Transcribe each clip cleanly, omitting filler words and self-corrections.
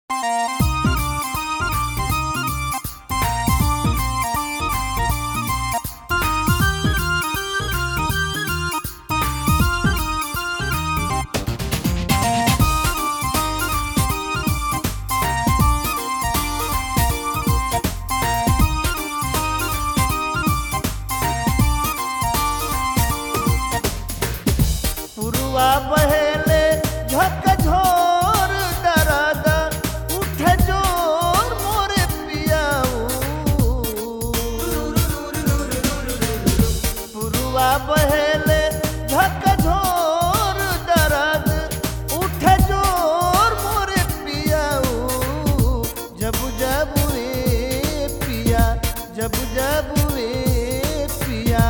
पुरवा बहेले झकझोर दरद उठे जोर मोरे पियाऊ। पुरवा बहेले झकझोर दरद उठे जोर मोरे पियाऊ। जब जब रे पिया जब जब रे पिया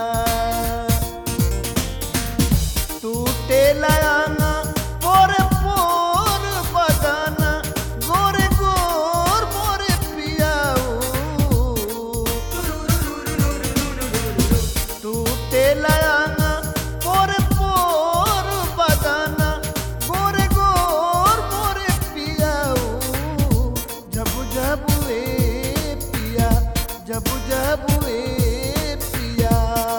टूटे लाना पोर पोर बदन गोरे गोर मोरे पियाऊ। टूटे लाना पोर पोर बदन गोरे गोर मोरे पियाऊ। जब जब वे पिया जब जब वे पिया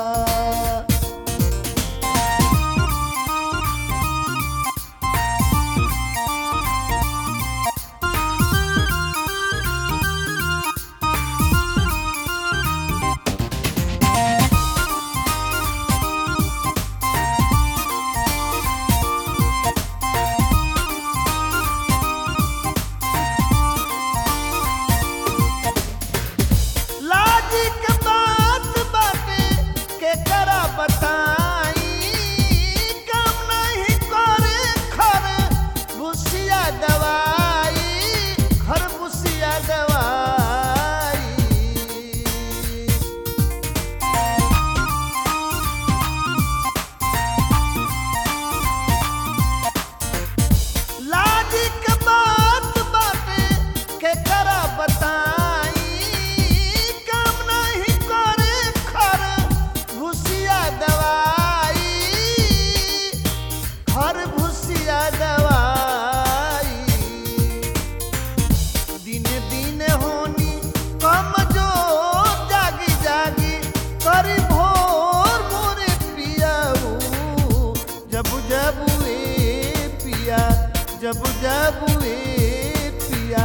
बताई काम नहीं करे खर भूसिया दवाई खर भूसिया दवाई। लाजी के बात बाटे के करा बताई काम नहीं करे खर भूसिया दवाई खर भूसिया दवाई। दिन दिन होनी कमजोर जागी जागी करी भोर मोरे पियाऊ। जब जब वे पिया जब जब वे पिया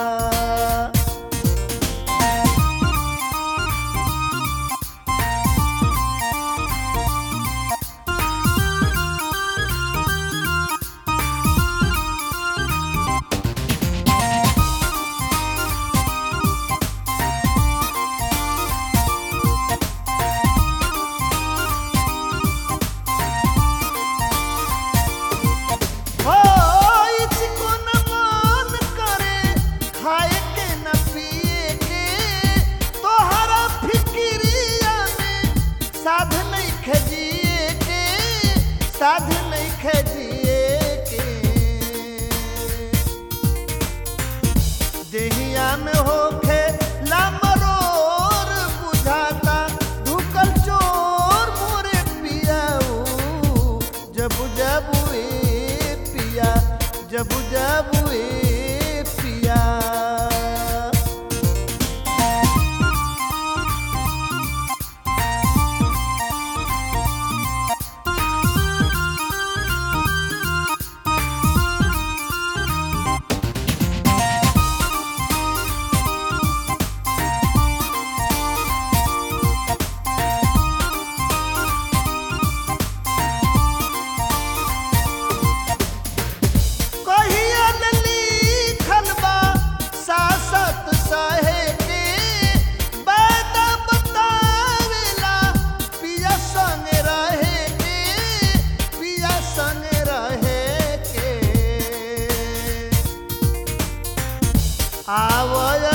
साध नहीं खजिए के देहिया में होखे लामरोर बुझाता ढुकल चोर मोरे पियाऊ। जब जब वे पिया जब जब वे पिया आवय